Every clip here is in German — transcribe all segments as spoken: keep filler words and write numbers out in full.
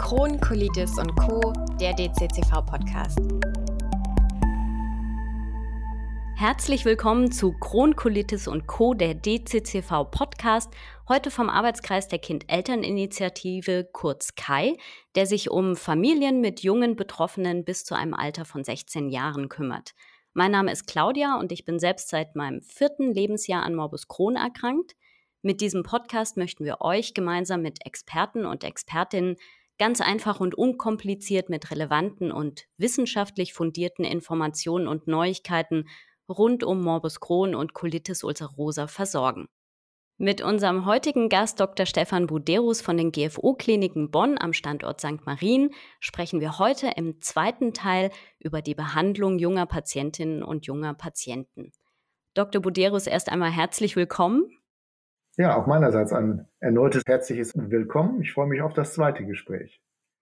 Crohn, Colitis und Co., der D C C V-Podcast. Herzlich willkommen zu Crohn, Colitis und Co., der D C C V-Podcast, heute vom Arbeitskreis der Kind-Eltern-Initiative, kurz K A I, der sich um Familien mit jungen Betroffenen bis zu einem Alter von sechzehn Jahren kümmert. Mein Name ist Claudia und ich bin selbst seit meinem vierten Lebensjahr an Morbus Crohn erkrankt. Mit diesem Podcast möchten wir euch gemeinsam mit Experten und Expertinnen ganz einfach und unkompliziert mit relevanten und wissenschaftlich fundierten Informationen und Neuigkeiten rund um Morbus Crohn und Colitis ulcerosa versorgen. Mit unserem heutigen Gast Doktor Stefan Buderus von den G F O-Kliniken Bonn am Standort Sankt Marien sprechen wir heute im zweiten Teil über die Behandlung junger Patientinnen und junger Patienten. Doktor Buderus, erst einmal herzlich willkommen. Ja, auch meinerseits ein erneutes herzliches Willkommen. Ich freue mich auf das zweite Gespräch.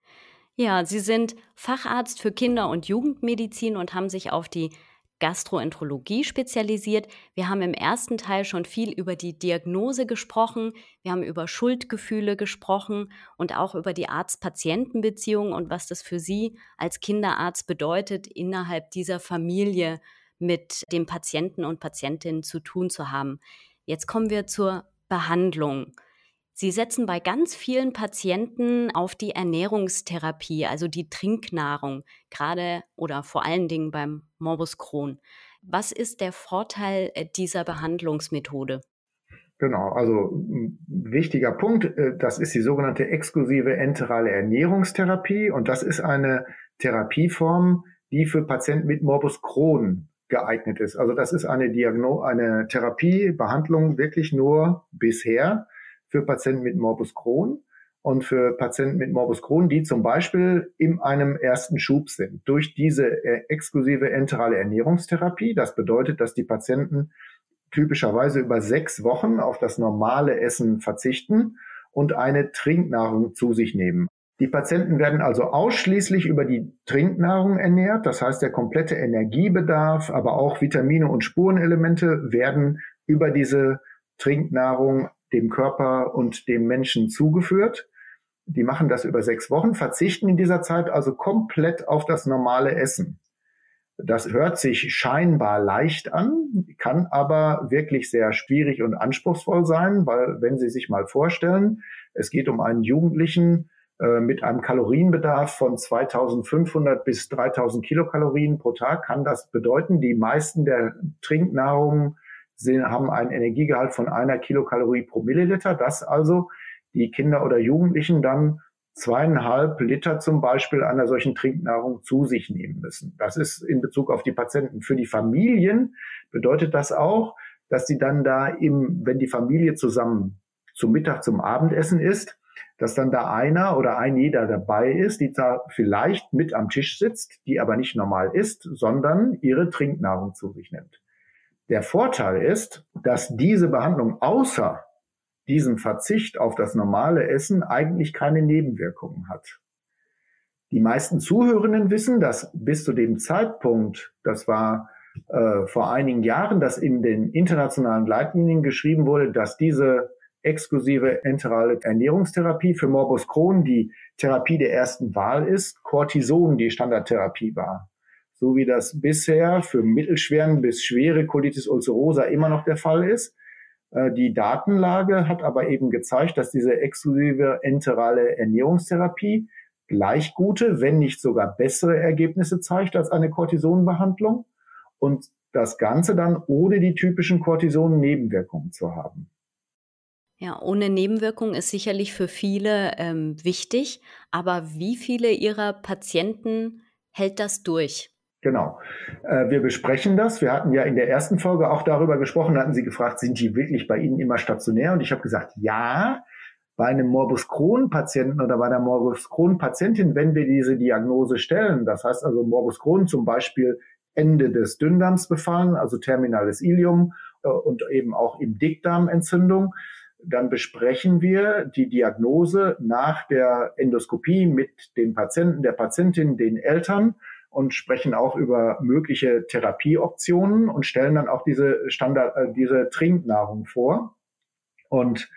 Ja, Sie sind Facharzt für Kinder- und Jugendmedizin und haben sich auf die Gastroenterologie spezialisiert. Wir haben im ersten Teil schon viel über die Diagnose gesprochen. Wir haben über Schuldgefühle gesprochen und auch über die Arzt-Patienten-Beziehung und was das für Sie als Kinderarzt bedeutet, innerhalb dieser Familie mit dem Patienten und Patientinnen zu tun zu haben. Jetzt kommen wir zur Behandlung. Sie setzen bei ganz vielen Patienten auf die Ernährungstherapie, also die Trinknahrung, gerade oder vor allen Dingen beim Morbus Crohn. Was ist der Vorteil dieser Behandlungsmethode? Genau, also ein wichtiger Punkt, das ist die sogenannte exklusive enterale Ernährungstherapie und das ist eine Therapieform, die für Patienten mit Morbus Crohn geeignet ist. Also das ist eine Diagno- eine Therapiebehandlung wirklich nur bisher für Patienten mit Morbus Crohn und für Patienten mit Morbus Crohn, die zum Beispiel in einem ersten Schub sind. Durch diese exklusive enterale Ernährungstherapie, das bedeutet, dass die Patienten typischerweise über sechs Wochen auf das normale Essen verzichten und eine Trinknahrung zu sich nehmen. Die Patienten werden also ausschließlich über die Trinknahrung ernährt. Das heißt, der komplette Energiebedarf, aber auch Vitamine und Spurenelemente werden über diese Trinknahrung dem Körper und dem Menschen zugeführt. Die machen das über sechs Wochen, verzichten in dieser Zeit also komplett auf das normale Essen. Das hört sich scheinbar leicht an, kann aber wirklich sehr schwierig und anspruchsvoll sein, weil wenn Sie sich mal vorstellen, es geht um einen Jugendlichen äh, mit einem Kalorienbedarf von zweitausendfünfhundert bis dreitausend Kilokalorien pro Tag, kann das bedeuten, die meisten der Trinknahrungen sind, haben einen Energiegehalt von einer Kilokalorie pro Milliliter, dass also die Kinder oder Jugendlichen dann zweieinhalb Liter zum Beispiel einer solchen Trinknahrung zu sich nehmen müssen. Das ist in Bezug auf die Patienten. Für die Familien bedeutet das auch, dass sie dann da im, wenn die Familie zusammen zum Mittag, zum Abendessen isst, dass dann da einer oder ein jeder dabei ist, die da vielleicht mit am Tisch sitzt, die aber nicht normal isst, sondern ihre Trinknahrung zu sich nimmt. Der Vorteil ist, dass diese Behandlung außer diesem Verzicht auf das normale Essen eigentlich keine Nebenwirkungen hat. Die meisten Zuhörenden wissen, dass bis zu dem Zeitpunkt, das war äh, vor einigen Jahren, dass in den internationalen Leitlinien geschrieben wurde, dass diese exklusive enterale Ernährungstherapie für Morbus Crohn die Therapie der ersten Wahl ist, Cortison die Standardtherapie war. So wie das bisher für mittelschweren bis schwere Colitis ulcerosa immer noch der Fall ist. Die Datenlage hat aber eben gezeigt, dass diese exklusive enterale Ernährungstherapie gleich gute, wenn nicht sogar bessere Ergebnisse zeigt als eine Cortisonbehandlung und das Ganze dann ohne die typischen Cortison-Nebenwirkungen zu haben. Ja, ohne Nebenwirkungen ist sicherlich für viele ähm, wichtig, aber wie viele Ihrer Patienten hält das durch? Genau. Äh, wir besprechen das. Wir hatten ja in der ersten Folge auch darüber gesprochen, da hatten Sie gefragt, sind die wirklich bei Ihnen immer stationär? Und ich habe gesagt, ja, bei einem Morbus Crohn-Patienten oder bei einer Morbus Crohn-Patientin, wenn wir diese Diagnose stellen, das heißt also Morbus Crohn zum Beispiel Ende des Dünndarms befallen, also terminales Ileum äh, und eben auch im Dickdarmentzündung, dann besprechen wir die Diagnose nach der Endoskopie mit dem Patienten, der Patientin, den Eltern und sprechen auch über mögliche Therapieoptionen und stellen dann auch diese Standard, äh, diese Trinknahrung vor. Und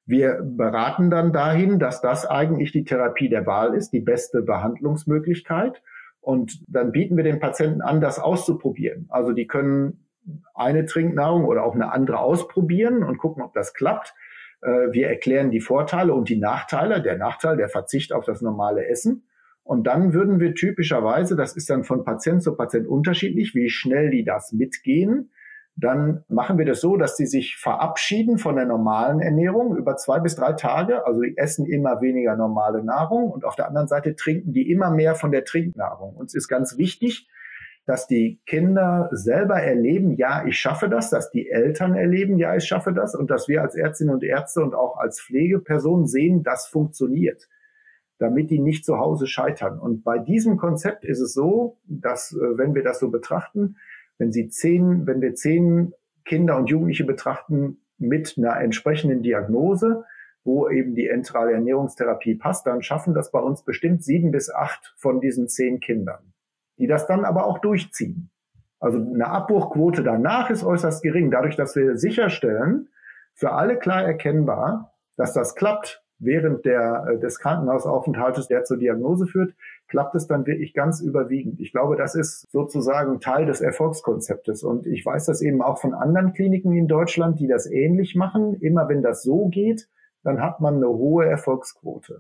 Wir beraten dann dahin, dass das eigentlich die Therapie der Wahl ist, die beste Behandlungsmöglichkeit. Und dann bieten wir den Patienten an, das auszuprobieren. Also die können eine Trinknahrung oder auch eine andere ausprobieren und gucken, ob das klappt. Wir erklären die Vorteile und die Nachteile. Der Nachteil, der Verzicht auf das normale Essen. Und dann würden wir typischerweise, das ist dann von Patient zu Patient unterschiedlich, wie schnell die das mitgehen, dann machen wir das so, dass die sich verabschieden von der normalen Ernährung über zwei bis drei Tage. Also die essen immer weniger normale Nahrung und auf der anderen Seite trinken die immer mehr von der Trinknahrung. Uns ist ganz wichtig, dass die Kinder selber erleben, ja, ich schaffe das, dass die Eltern erleben, ja, ich schaffe das und dass wir als Ärztinnen und Ärzte und auch als Pflegepersonen sehen, das funktioniert, damit die nicht zu Hause scheitern. Und bei diesem Konzept ist es so, dass, wenn wir das so betrachten, wenn Sie zehn, wenn wir zehn Kinder und Jugendliche betrachten mit einer entsprechenden Diagnose, wo eben die enterale Ernährungstherapie passt, dann schaffen das bei uns bestimmt sieben bis acht von diesen zehn Kindern, die das dann aber auch durchziehen. Also eine Abbruchquote danach ist äußerst gering, dadurch, dass wir sicherstellen, für alle klar erkennbar, dass das klappt. Während der, des Krankenhausaufenthaltes, der zur Diagnose führt, klappt es dann wirklich ganz überwiegend. Ich glaube, das ist sozusagen Teil des Erfolgskonzeptes. Und ich weiß das eben auch von anderen Kliniken in Deutschland, die das ähnlich machen. Immer wenn das so geht, dann hat man eine hohe Erfolgsquote.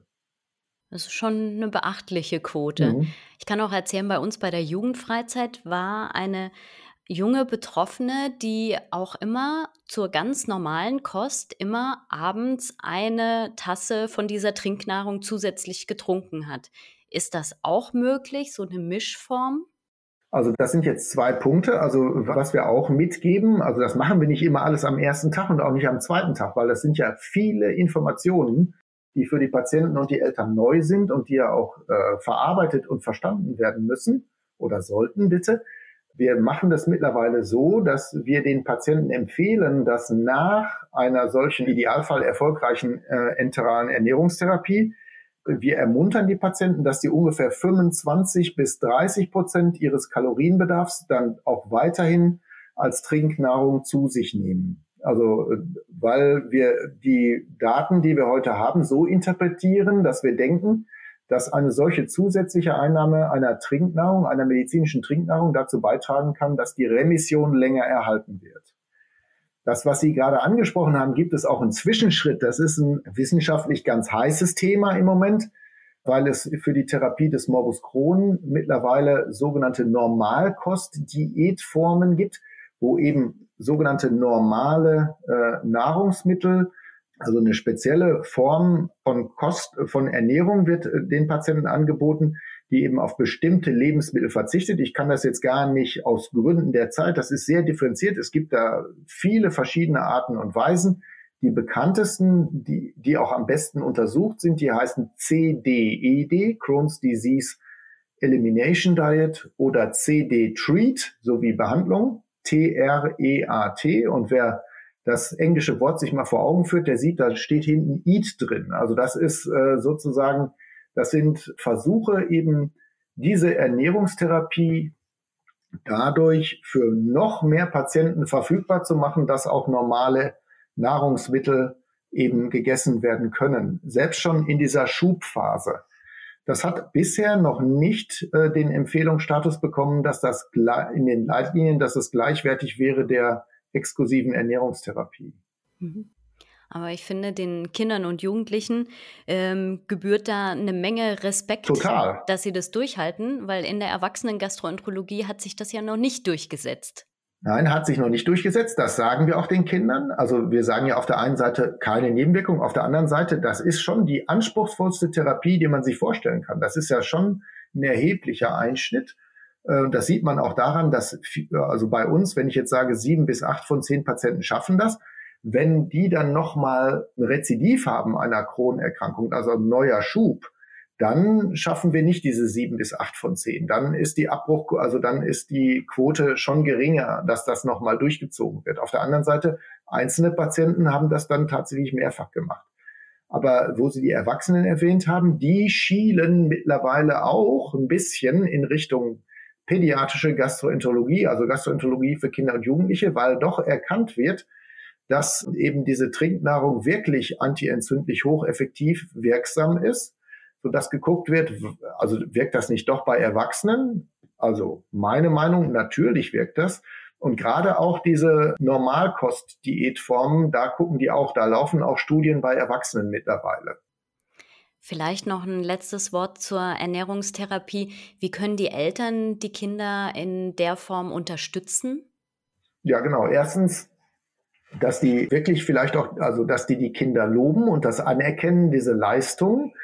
Das ist schon eine beachtliche Quote. Mhm. Ich kann auch erzählen, bei uns bei der Jugendfreizeit war eine junge Betroffene, die auch immer zur ganz normalen Kost immer abends eine Tasse von dieser Trinknahrung zusätzlich getrunken hat. Ist das auch möglich, so eine Mischform? Also das sind jetzt zwei Punkte. Also was wir auch mitgeben, also das machen wir nicht immer alles am ersten Tag und auch nicht am zweiten Tag, weil das sind ja viele Informationen, die für die Patienten und die Eltern neu sind und die ja auch äh, verarbeitet und verstanden werden müssen oder sollten, bitte. Wir machen das mittlerweile so, dass wir den Patienten empfehlen, dass nach einer solchen Idealfall erfolgreichen äh, enteralen Ernährungstherapie, wir ermuntern die Patienten, dass die ungefähr fünfundzwanzig bis dreißig Prozent ihres Kalorienbedarfs dann auch weiterhin als Trinknahrung zu sich nehmen. Also weil wir die Daten, die wir heute haben, so interpretieren, dass wir denken, dass eine solche zusätzliche Einnahme einer Trinknahrung, einer medizinischen Trinknahrung dazu beitragen kann, dass die Remission länger erhalten wird. Das, was Sie gerade angesprochen haben, gibt es auch einen Zwischenschritt. Das ist ein wissenschaftlich ganz heißes Thema im Moment, weil es für die Therapie des Morbus Crohn mittlerweile sogenannte Normalkost-Diätformen gibt, wo eben sogenannte normale äh, Nahrungsmittel, also eine spezielle Form von Kost, von Ernährung wird den Patienten angeboten, die eben auf bestimmte Lebensmittel verzichtet. Ich kann das jetzt gar nicht aus Gründen der Zeit. Das ist sehr differenziert. Es gibt da viele verschiedene Arten und Weisen. Die bekanntesten, die, die auch am besten untersucht sind, die heißen C D E D, Crohn's Disease Elimination Diet, oder C D-Treat, sowie Behandlung, T R E A T. Und wer das englische Wort sich mal vor Augen führt, der sieht, da steht hinten Eat drin. Also das ist äh, sozusagen, das sind Versuche, eben diese Ernährungstherapie dadurch für noch mehr Patienten verfügbar zu machen, dass auch normale Nahrungsmittel eben gegessen werden können. Selbst schon in dieser Schubphase. Das hat bisher noch nicht äh, den Empfehlungsstatus bekommen, dass das in den Leitlinien, dass es gleichwertig wäre der exklusiven Ernährungstherapie. Mhm. Aber ich finde, den Kindern und Jugendlichen ähm, gebührt da eine Menge Respekt, Total. Dass sie das durchhalten, weil in der Erwachsenen-Gastroenterologie hat sich das ja noch nicht durchgesetzt. Nein, hat sich noch nicht durchgesetzt. Das sagen wir auch den Kindern. Also wir sagen ja auf der einen Seite keine Nebenwirkung, auf der anderen Seite, das ist schon die anspruchsvollste Therapie, die man sich vorstellen kann. Das ist ja schon ein erheblicher Einschnitt. Das sieht man auch daran, dass, also bei uns, wenn ich jetzt sage, sieben bis acht von zehn Patienten schaffen das, wenn die dann nochmal ein Rezidiv haben einer Crohn-Erkrankung, also ein neuer Schub, dann schaffen wir nicht diese sieben bis acht von zehn. Dann ist die Abbruch, also dann ist die Quote schon geringer, dass das nochmal durchgezogen wird. Auf der anderen Seite, einzelne Patienten haben das dann tatsächlich mehrfach gemacht. Aber wo Sie die Erwachsenen erwähnt haben, die schielen mittlerweile auch ein bisschen in Richtung pädiatrische Gastroenterologie, also Gastroenterologie für Kinder und Jugendliche, weil doch erkannt wird, dass eben diese Trinknahrung wirklich antientzündlich hocheffektiv wirksam ist, sodass geguckt wird, also wirkt das nicht doch bei Erwachsenen? Also meine Meinung, natürlich wirkt das. Und gerade auch diese Normalkost-Diätformen, da gucken die auch, da laufen auch Studien bei Erwachsenen mittlerweile. Vielleicht noch ein letztes Wort zur Ernährungstherapie. Wie können die Eltern die Kinder in der Form unterstützen? Ja, genau. Erstens, dass die wirklich vielleicht auch, also dass die die Kinder loben und das anerkennen, diese Leistung.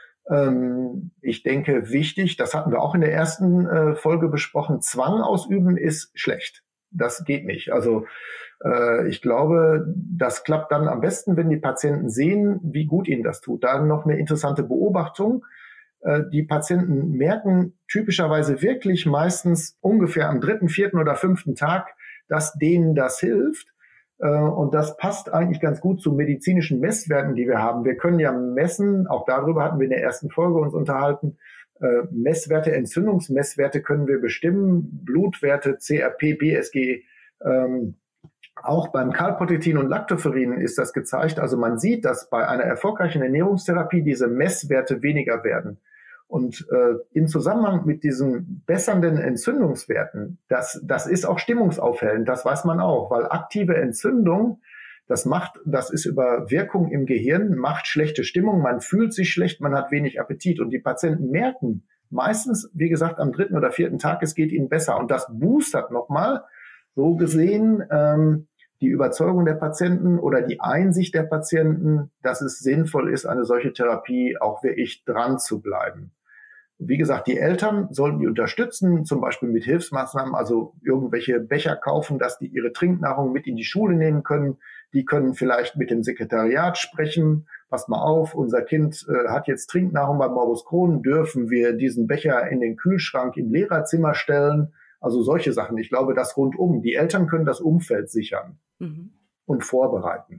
Ähm, ich denke, wichtig, das hatten wir auch in der ersten äh, Folge besprochen, Zwang ausüben ist schlecht. Das geht nicht. Also äh, ich glaube, das klappt dann am besten, wenn die Patienten sehen, wie gut ihnen das tut. Dann noch eine interessante Beobachtung. Äh, die Patienten merken typischerweise wirklich meistens ungefähr am dritten, vierten oder fünften Tag, dass denen das hilft. Äh, und das passt eigentlich ganz gut zu medizinischen Messwerten, die wir haben. Wir können ja messen, auch darüber hatten wir in der ersten Folge uns unterhalten, Äh, Messwerte, Entzündungsmesswerte können wir bestimmen, Blutwerte, C R P, B S G, ähm, auch beim Calprotectin und Lactoferrin ist das gezeigt. Also man sieht, dass bei einer erfolgreichen Ernährungstherapie diese Messwerte weniger werden. Und äh, im Zusammenhang mit diesen bessernden Entzündungswerten, das, das ist auch stimmungsaufhellend, das weiß man auch, weil aktive Entzündung, Das macht, das ist über Wirkung im Gehirn, macht schlechte Stimmung, man fühlt sich schlecht, man hat wenig Appetit und die Patienten merken meistens, wie gesagt, am dritten oder vierten Tag, es geht ihnen besser und das boostert nochmal, so gesehen, ähm, die Überzeugung der Patienten oder die Einsicht der Patienten, dass es sinnvoll ist, eine solche Therapie auch wirklich dran zu bleiben. Wie gesagt, die Eltern sollten die unterstützen, zum Beispiel mit Hilfsmaßnahmen, also irgendwelche Becher kaufen, dass die ihre Trinknahrung mit in die Schule nehmen können. Die können vielleicht mit dem Sekretariat sprechen. Passt mal auf, unser Kind äh, hat jetzt Trinknahrung bei Morbus Crohn. Dürfen wir diesen Becher in den Kühlschrank im Lehrerzimmer stellen? Also solche Sachen. Ich glaube, das rundum. Die Eltern können das Umfeld sichern mhm. und vorbereiten.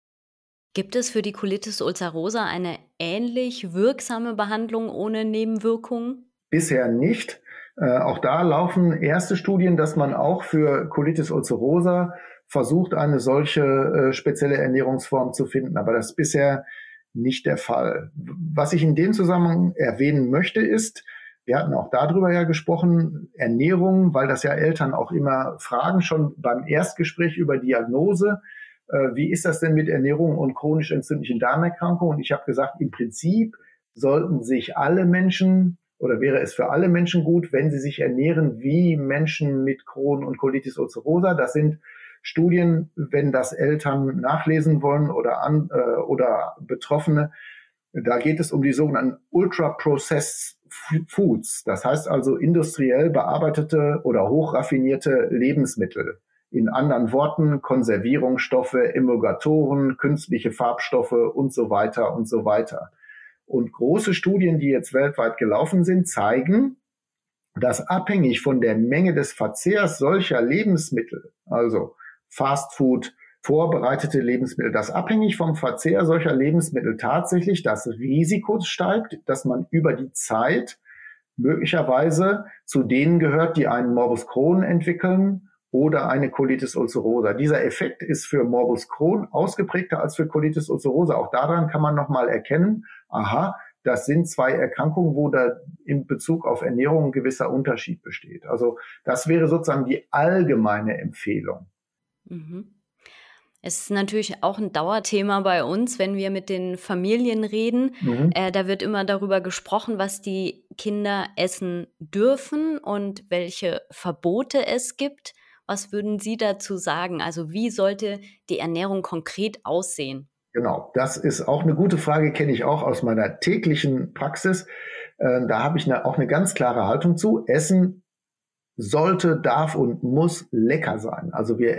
Gibt es für die Colitis ulcerosa eine ähnlich wirksame Behandlung ohne Nebenwirkungen? Bisher nicht. Äh, auch da laufen erste Studien, dass man auch für Colitis ulcerosa versucht, eine solche äh, spezielle Ernährungsform zu finden. Aber das ist bisher nicht der Fall. Was ich in dem Zusammenhang erwähnen möchte, ist, wir hatten auch darüber ja gesprochen, Ernährung, weil das ja Eltern auch immer fragen, schon beim Erstgespräch über Diagnose, wie ist das denn mit Ernährung und chronisch entzündlichen Darmerkrankungen? Und ich habe gesagt, im Prinzip sollten sich alle Menschen oder wäre es für alle Menschen gut, wenn sie sich ernähren wie Menschen mit Crohn und Colitis ulcerosa. Das sind Studien, wenn das Eltern nachlesen wollen oder, an, äh, oder Betroffene. Da geht es um die sogenannten Ultra-Processed Foods. Das heißt also industriell bearbeitete oder hochraffinierte Lebensmittel. In anderen Worten, Konservierungsstoffe, Emulgatoren, künstliche Farbstoffe und so weiter und so weiter. Und große Studien, die jetzt weltweit gelaufen sind, zeigen, dass abhängig von der Menge des Verzehrs solcher Lebensmittel, also Fastfood, vorbereitete Lebensmittel, dass abhängig vom Verzehr solcher Lebensmittel tatsächlich das Risiko steigt, dass man über die Zeit möglicherweise zu denen gehört, die einen Morbus Crohn entwickeln, oder eine Colitis ulcerosa. Dieser Effekt ist für Morbus Crohn ausgeprägter als für Colitis ulcerosa. Auch daran kann man nochmal erkennen, aha, das sind zwei Erkrankungen, wo da in Bezug auf Ernährung ein gewisser Unterschied besteht. Also das wäre sozusagen die allgemeine Empfehlung. Mhm. Es ist natürlich auch ein Dauerthema bei uns, wenn wir mit den Familien reden. Mhm. Äh, da wird immer darüber gesprochen, was die Kinder essen dürfen und welche Verbote es gibt. Was würden Sie dazu sagen? Also wie sollte die Ernährung konkret aussehen? Genau, das ist auch eine gute Frage, kenne ich auch aus meiner täglichen Praxis. Äh, da habe ich eine, auch eine ganz klare Haltung zu. Essen sollte, darf und muss lecker sein. Also wir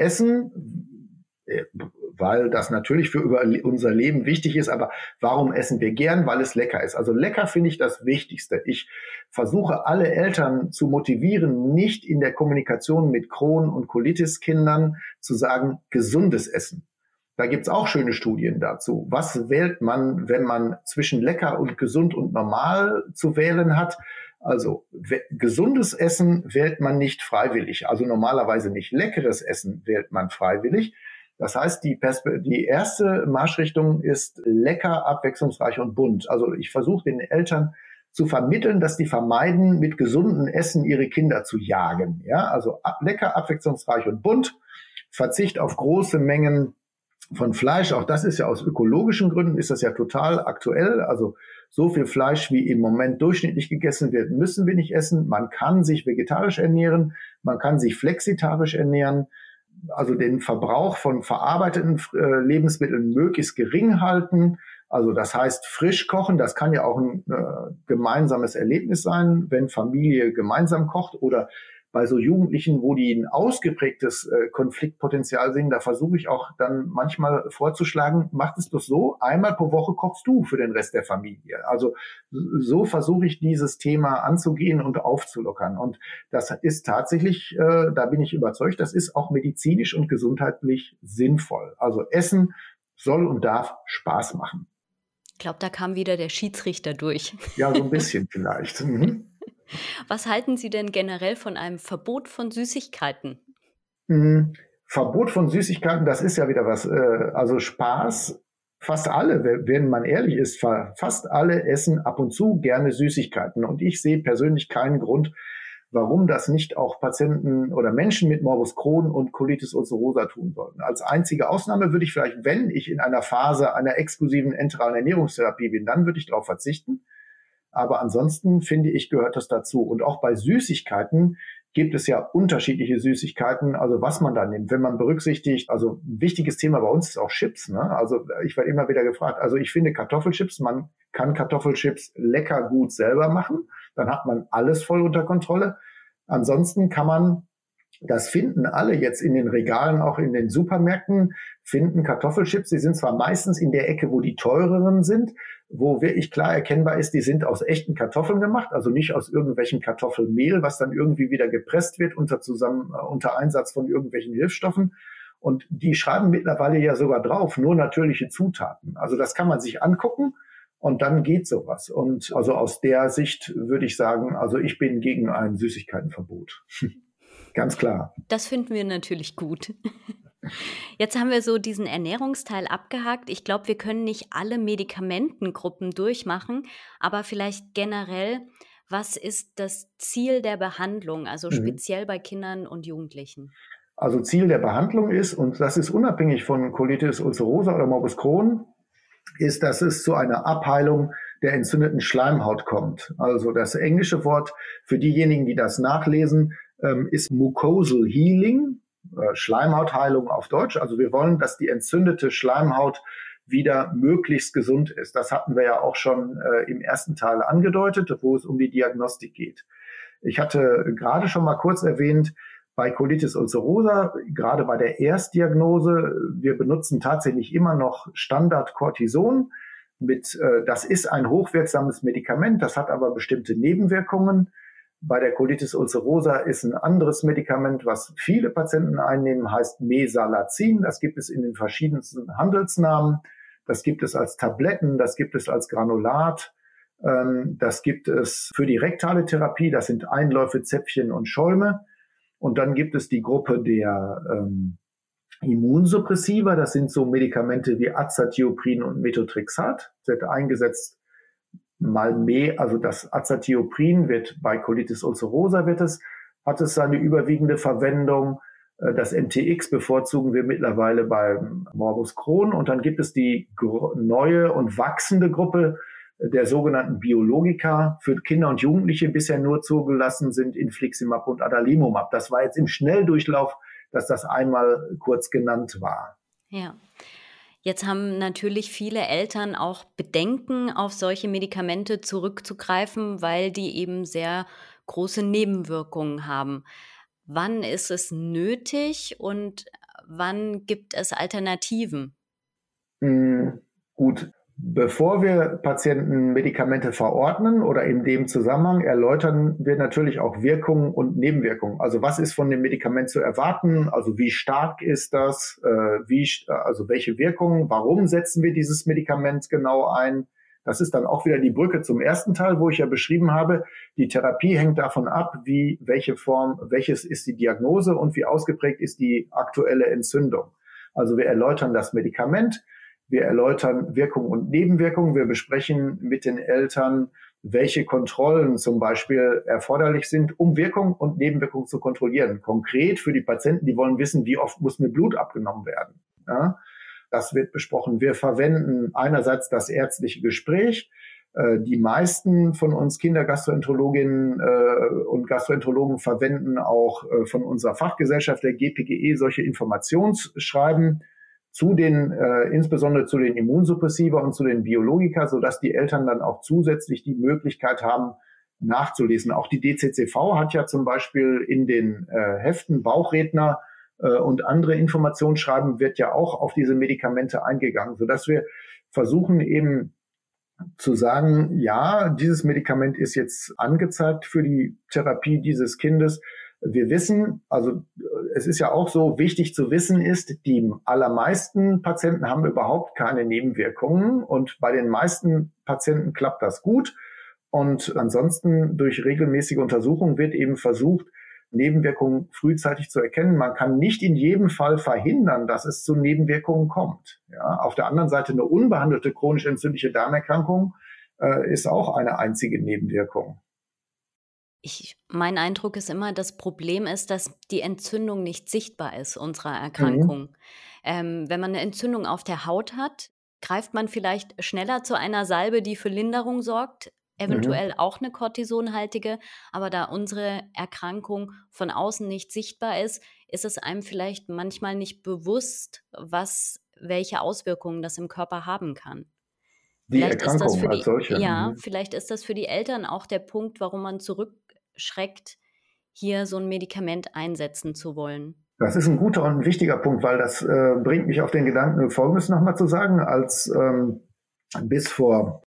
essen, äh, weil das natürlich für über unser Leben wichtig ist, aber warum essen wir gern? Weil es lecker ist. Also lecker finde ich das Wichtigste. Ich versuche alle Eltern zu motivieren, nicht in der Kommunikation mit Crohn- und Colitis-Kindern zu sagen, gesundes Essen. Da gibt's auch schöne Studien dazu. Was wählt man, wenn man zwischen lecker und gesund und normal zu wählen hat? Also we- gesundes Essen wählt man nicht freiwillig. Also normalerweise nicht leckeres Essen wählt man freiwillig. Das heißt, die, Perspe- die erste Marschrichtung ist lecker, abwechslungsreich und bunt. Also ich versuche den Eltern zu vermitteln, dass die vermeiden, mit gesundem Essen ihre Kinder zu jagen. Ja, also ab, lecker, abwechslungsreich und bunt. Verzicht auf große Mengen von Fleisch. Auch das ist ja aus ökologischen Gründen, ist das ja total aktuell. Also so viel Fleisch, wie im Moment durchschnittlich gegessen wird, müssen wir nicht essen. Man kann sich vegetarisch ernähren, man kann sich flexitarisch ernähren. Also den Verbrauch von verarbeiteten äh, Lebensmitteln möglichst gering halten. Also das heißt frisch kochen, das kann ja auch ein äh, gemeinsames Erlebnis sein, wenn Familie gemeinsam kocht oder bei so Jugendlichen, wo die ein ausgeprägtes äh, Konfliktpotenzial sehen, da versuche ich auch dann manchmal vorzuschlagen, macht es doch so, einmal pro Woche kochst du für den Rest der Familie. Also so versuche ich dieses Thema anzugehen und aufzulockern. Und das ist tatsächlich, äh, da bin ich überzeugt, das ist auch medizinisch und gesundheitlich sinnvoll. Also Essen soll und darf Spaß machen. Ich glaube, da kam wieder der Schiedsrichter durch. Ja, so ein bisschen vielleicht. Mhm. Was halten Sie denn generell von einem Verbot von Süßigkeiten? Mhm. Verbot von Süßigkeiten, das ist ja wieder was. Äh, also Spaß, fast alle, wenn man ehrlich ist, fast alle essen ab und zu gerne Süßigkeiten. Und ich sehe persönlich keinen Grund, warum das nicht auch Patienten oder Menschen mit Morbus Crohn und Colitis ulcerosa tun sollten. Als einzige Ausnahme würde ich vielleicht, wenn ich in einer Phase einer exklusiven enteralen Ernährungstherapie bin, dann würde ich darauf verzichten. Aber ansonsten, finde ich, gehört das dazu. Und auch bei Süßigkeiten gibt es ja unterschiedliche Süßigkeiten, also was man da nimmt. Wenn man berücksichtigt, also ein wichtiges Thema bei uns ist auch Chips, ne? Also ich werde immer wieder gefragt, also ich finde Kartoffelchips, man kann Kartoffelchips lecker gut selber machen, dann hat man alles voll unter Kontrolle. Ansonsten kann man, das finden alle jetzt in den Regalen, auch in den Supermärkten, finden Kartoffelchips. Die sind zwar meistens in der Ecke, wo die teureren sind, wo wirklich klar erkennbar ist, die sind aus echten Kartoffeln gemacht, also nicht aus irgendwelchen Kartoffelmehl, was dann irgendwie wieder gepresst wird unter zusammen, äh, unter Einsatz von irgendwelchen Hilfsstoffen. Und die schreiben mittlerweile ja sogar drauf, nur natürliche Zutaten. Also das kann man sich angucken und dann geht sowas. Und also aus der Sicht würde ich sagen, also ich bin gegen ein Süßigkeitenverbot. Ganz klar. Das finden wir natürlich gut. Jetzt haben wir so diesen Ernährungsteil abgehakt. Ich glaube, wir können nicht alle Medikamentengruppen durchmachen, aber vielleicht generell, was ist das Ziel der Behandlung, also Mhm. speziell bei Kindern und Jugendlichen? Also Ziel der Behandlung ist, und das ist unabhängig von Colitis ulcerosa oder Morbus Crohn, ist, dass es zu einer Abheilung der entzündeten Schleimhaut kommt. Also das englische Wort für diejenigen, die das nachlesen, ist Mucosal Healing, Schleimhautheilung auf Deutsch. Also wir wollen, dass die entzündete Schleimhaut wieder möglichst gesund ist. Das hatten wir ja auch schon äh, im ersten Teil angedeutet, wo es um die Diagnostik geht. Ich hatte gerade schon mal kurz erwähnt, bei Colitis ulcerosa, gerade bei der Erstdiagnose, wir benutzen tatsächlich immer noch Standard-Cortison. Mit, äh, das ist ein hochwirksames Medikament, das hat aber bestimmte Nebenwirkungen. Bei der Colitis ulcerosa ist ein anderes Medikament, was viele Patienten einnehmen, heißt Mesalazin. Das gibt es in den verschiedensten Handelsnamen. Das gibt es als Tabletten, das gibt es als Granulat. Das gibt es für die rektale Therapie. Das sind Einläufe, Zäpfchen und Schäume. Und dann gibt es die Gruppe der ähm, Immunsuppressiva. Das sind so Medikamente wie Azathioprin und Methotrexat. Das wird eingesetzt mal mehr, also das Azathioprin wird bei Colitis ulcerosa wird es, hat es seine überwiegende Verwendung. Das M T X bevorzugen wir mittlerweile beim Morbus Crohn. Und dann gibt es die gro- neue und wachsende Gruppe der sogenannten Biologika für Kinder und Jugendliche. Bisher nur zugelassen sind Infliximab und Adalimumab. Das war jetzt im Schnelldurchlauf, dass das einmal kurz genannt war. Ja. Jetzt haben natürlich viele Eltern auch Bedenken, auf solche Medikamente zurückzugreifen, weil die eben sehr große Nebenwirkungen haben. Wann ist es nötig und wann gibt es Alternativen? Mhm, gut. Bevor wir Patienten Medikamente verordnen oder in dem Zusammenhang erläutern wir natürlich auch Wirkungen und Nebenwirkungen. Also was ist von dem Medikament zu erwarten? Also wie stark ist das? Äh, wie, also welche Wirkungen? Warum setzen wir dieses Medikament genau ein? Das ist dann auch wieder die Brücke zum ersten Teil, wo ich ja beschrieben habe, die Therapie hängt davon ab, wie, welche Form, welches ist die Diagnose und wie ausgeprägt ist die aktuelle Entzündung. Also wir erläutern das Medikament, wir erläutern Wirkung und Nebenwirkungen, wir besprechen mit den Eltern, welche Kontrollen zum Beispiel erforderlich sind, um Wirkung und Nebenwirkung zu kontrollieren. Konkret für die Patienten, die wollen wissen, wie oft muss mir Blut abgenommen werden. Ja, das wird besprochen. Wir verwenden einerseits das ärztliche Gespräch. Die meisten von uns Kindergastroenterologinnen und Gastroenterologen verwenden auch von unserer Fachgesellschaft, der G P G E, solche Informationsschreiben zu den, äh, insbesondere zu den Immunsuppressiva und zu den Biologika, sodass die Eltern dann auch zusätzlich die Möglichkeit haben, nachzulesen. Auch die D C C V hat ja zum Beispiel in den äh, Heften Bauchredner äh, und andere Informationsschreiben wird ja auch auf diese Medikamente eingegangen, sodass wir versuchen eben zu sagen, ja, dieses Medikament ist jetzt angezeigt für die Therapie dieses Kindes. Wir wissen, also es ist ja auch so, wichtig zu wissen ist, die allermeisten Patienten haben überhaupt keine Nebenwirkungen und bei den meisten Patienten klappt das gut. Und ansonsten durch regelmäßige Untersuchungen wird eben versucht, Nebenwirkungen frühzeitig zu erkennen. Man kann nicht in jedem Fall verhindern, dass es zu Nebenwirkungen kommt. Ja, auf der anderen Seite eine unbehandelte chronisch entzündliche Darmerkrankung äh, ist auch eine einzige Nebenwirkung. Ich, mein Eindruck ist immer, das Problem ist, dass die Entzündung nicht sichtbar ist, unserer Erkrankung. Mhm. Ähm, wenn man eine Entzündung auf der Haut hat, greift man vielleicht schneller zu einer Salbe, die für Linderung sorgt, eventuell mhm. auch eine kortisonhaltige, aber da unsere Erkrankung von außen nicht sichtbar ist, ist es einem vielleicht manchmal nicht bewusst, was, welche Auswirkungen das im Körper haben kann. Die vielleicht Erkrankung ist das für die, als solche. Ja, mhm. vielleicht ist das für die Eltern auch der Punkt, warum man zurückschreckt, hier so ein Medikament einsetzen zu wollen. Das ist ein guter und ein wichtiger Punkt, weil das äh, bringt mich auf den Gedanken, Folgendes nochmal zu sagen, als ähm, bis vor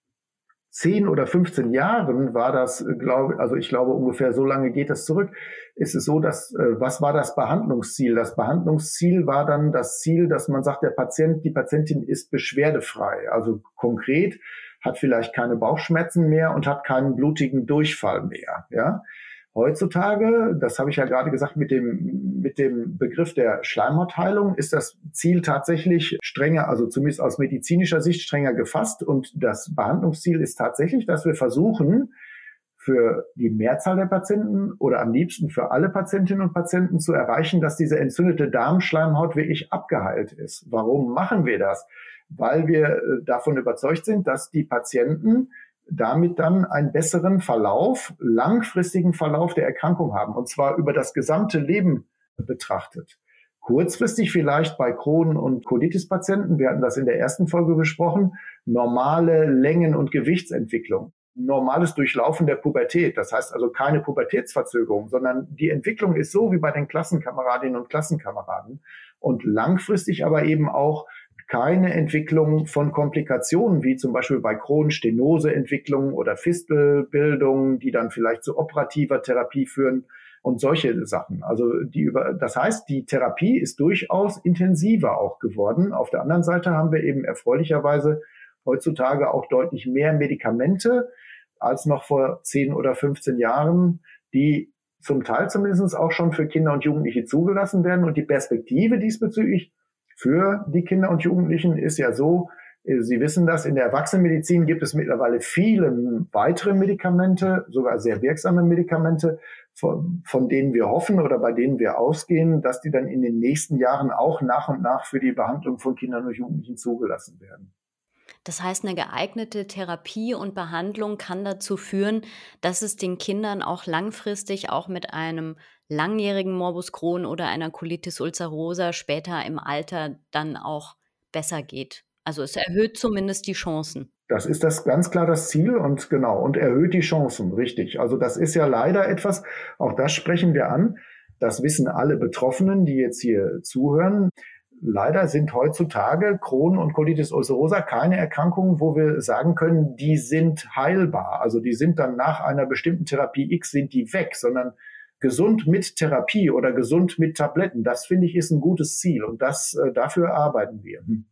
zehn oder fünfzehn Jahren war das, glaube also ich glaube ungefähr so lange geht das zurück, ist es so, dass, äh, was war das Behandlungsziel? Das Behandlungsziel war dann das Ziel, dass man sagt, der Patient, die Patientin ist beschwerdefrei. Also konkret hat vielleicht keine Bauchschmerzen mehr und hat keinen blutigen Durchfall mehr, ja. Heutzutage, das habe ich ja gerade gesagt, mit dem, mit dem Begriff der Schleimhautheilung ist das Ziel tatsächlich strenger, also zumindest aus medizinischer Sicht strenger gefasst. Und das Behandlungsziel ist tatsächlich, dass wir versuchen, für die Mehrzahl der Patienten oder am liebsten für alle Patientinnen und Patienten zu erreichen, dass diese entzündete Darmschleimhaut wirklich abgeheilt ist. Warum machen wir das? Weil wir davon überzeugt sind, dass die Patienten damit dann einen besseren Verlauf, langfristigen Verlauf der Erkrankung haben, und zwar über das gesamte Leben betrachtet. Kurzfristig vielleicht bei Crohn- und Colitis-Patienten, wir hatten das in der ersten Folge besprochen, normale Längen- und Gewichtsentwicklung, normales Durchlaufen der Pubertät, das heißt also keine Pubertätsverzögerung, sondern die Entwicklung ist so wie bei den Klassenkameradinnen und Klassenkameraden und langfristig aber eben auch keine Entwicklung von Komplikationen, wie zum Beispiel bei Crohn, Stenoseentwicklung oder Fistelbildung, die dann vielleicht zu operativer Therapie führen und solche Sachen. Also die über, das heißt, die Therapie ist durchaus intensiver auch geworden. Auf der anderen Seite haben wir eben erfreulicherweise heutzutage auch deutlich mehr Medikamente als noch vor zehn oder fünfzehn Jahren, die zum Teil zumindest auch schon für Kinder und Jugendliche zugelassen werden. Und die Perspektive diesbezüglich für die Kinder und Jugendlichen ist ja so, Sie wissen das, in der Erwachsenenmedizin gibt es mittlerweile viele weitere Medikamente, sogar sehr wirksame Medikamente, von, von denen wir hoffen oder bei denen wir ausgehen, dass die dann in den nächsten Jahren auch nach und nach für die Behandlung von Kindern und Jugendlichen zugelassen werden. Das heißt, eine geeignete Therapie und Behandlung kann dazu führen, dass es den Kindern auch langfristig auch mit einem langjährigen Morbus Crohn oder einer Colitis ulcerosa später im Alter dann auch besser geht. Also es erhöht zumindest die Chancen. Das ist das ganz klar das Ziel und genau, und erhöht die Chancen, richtig. Also das ist ja leider etwas, auch das sprechen wir an, das wissen alle Betroffenen, die jetzt hier zuhören. Leider sind heutzutage Crohn und Colitis ulcerosa keine Erkrankungen, wo wir sagen können, die sind heilbar. Also die sind dann nach einer bestimmten Therapie X sind die weg, sondern gesund mit Therapie oder gesund mit Tabletten. Das finde ich ist ein gutes Ziel und das, äh, dafür arbeiten wir. Hm.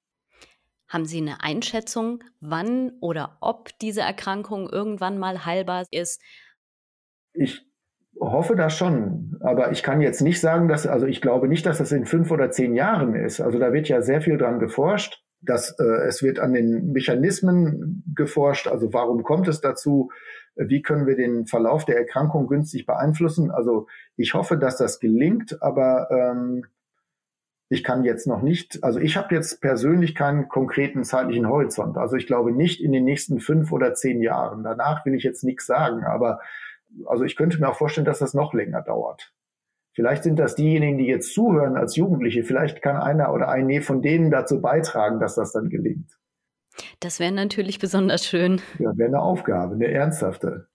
Haben Sie eine Einschätzung, wann oder ob diese Erkrankung irgendwann mal heilbar ist? Ich hoffe das schon, aber ich kann jetzt nicht sagen, dass, also ich glaube nicht, dass das in fünf oder zehn Jahren ist. Also da wird ja sehr viel dran geforscht, dass äh, es wird an den Mechanismen geforscht, also warum kommt es dazu, wie können wir den Verlauf der Erkrankung günstig beeinflussen. Also ich hoffe, dass das gelingt, aber ähm, ich kann jetzt noch nicht, also ich habe jetzt persönlich keinen konkreten zeitlichen Horizont. Also ich glaube nicht in den nächsten fünf oder zehn Jahren. Danach will ich jetzt nichts sagen, aber also ich könnte mir auch vorstellen, dass das noch länger dauert. Vielleicht sind das diejenigen, die jetzt zuhören als Jugendliche. Vielleicht kann einer oder eine von denen dazu beitragen, dass das dann gelingt. Das wäre natürlich besonders schön. Ja, wäre eine Aufgabe, eine ernsthafte.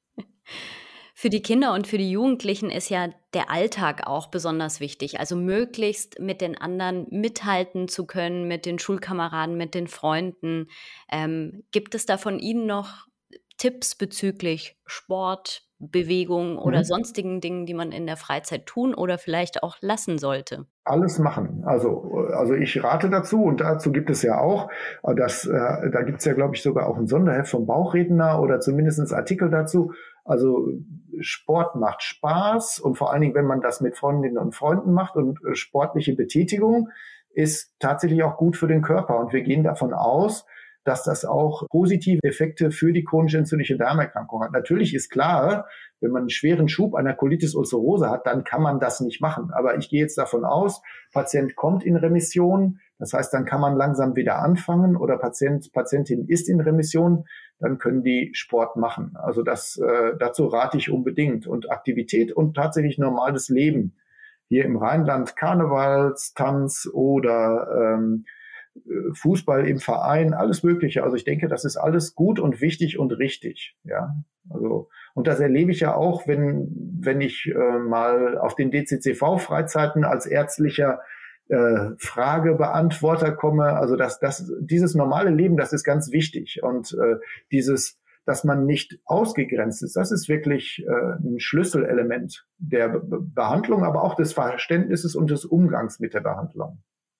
Für die Kinder und für die Jugendlichen ist ja der Alltag auch besonders wichtig. Also möglichst mit den anderen mithalten zu können, mit den Schulkameraden, mit den Freunden. Ähm, gibt es da von Ihnen noch Tipps bezüglich Sport, Bewegung oder mhm. sonstigen Dingen, die man in der Freizeit tun oder vielleicht auch lassen sollte? Alles machen. Also, also ich rate dazu und dazu gibt es ja auch, das, äh, da gibt es ja, glaube ich, sogar auch ein Sonderheft vom Bauchredner oder zumindest Artikel dazu. Also Sport macht Spaß und vor allen Dingen, wenn man das mit Freundinnen und Freunden macht und äh, sportliche Betätigung ist tatsächlich auch gut für den Körper. Und wir gehen davon aus, dass das auch positive Effekte für die chronisch entzündliche Darmerkrankung hat. Natürlich ist klar, wenn man einen schweren Schub einer Colitis ulcerosa hat, dann kann man das nicht machen. Aber ich gehe jetzt davon aus, Patient kommt in Remission, das heißt, dann kann man langsam wieder anfangen oder Patient, Patientin ist in Remission, dann können die Sport machen. Also das, äh, dazu rate ich unbedingt. Und Aktivität und tatsächlich normales Leben. Hier im Rheinland Karnevalstanz oder ähm, Fußball im Verein, alles Mögliche. Also ich denke, das ist alles gut und wichtig und richtig. Ja, also und das erlebe ich ja auch, wenn wenn ich äh, mal auf den D C C V-Freizeiten als ärztlicher äh, Fragebeantworter komme. Also das das dieses normale Leben, das ist ganz wichtig und äh, dieses, dass man nicht ausgegrenzt ist, das ist wirklich äh, ein Schlüsselelement der Be- Behandlung, aber auch des Verständnisses und des Umgangs mit der Behandlung.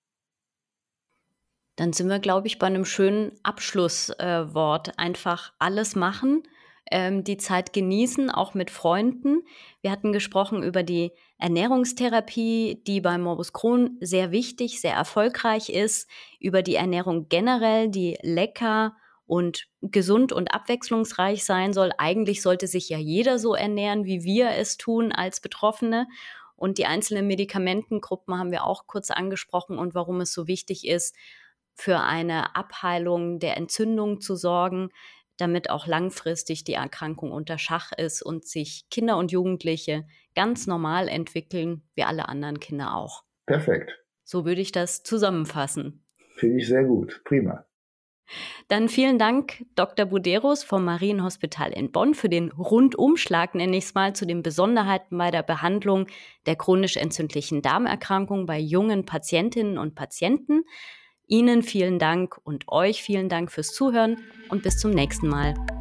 Dann sind wir, glaube ich, bei einem schönen Abschlusswort. Äh, Einfach alles machen, ähm, die Zeit genießen, auch mit Freunden. Wir hatten gesprochen über die Ernährungstherapie, die bei Morbus Crohn sehr wichtig, sehr erfolgreich ist, über die Ernährung generell, die lecker und gesund und abwechslungsreich sein soll. Eigentlich sollte sich ja jeder so ernähren, wie wir es tun als Betroffene. Und die einzelnen Medikamentengruppen haben wir auch kurz angesprochen und warum es so wichtig ist, für eine Abheilung der Entzündung zu sorgen, damit auch langfristig die Erkrankung unter Schach ist und sich Kinder und Jugendliche ganz normal entwickeln, wie alle anderen Kinder auch. Perfekt. So würde ich das zusammenfassen. Finde ich sehr gut. Prima. Dann vielen Dank, Doktor Buderus vom Marienhospital in Bonn, für den Rundumschlag, nenne ich es mal, zu den Besonderheiten bei der Behandlung der chronisch entzündlichen Darmerkrankung bei jungen Patientinnen und Patienten. Ihnen vielen Dank und euch vielen Dank fürs Zuhören und bis zum nächsten Mal.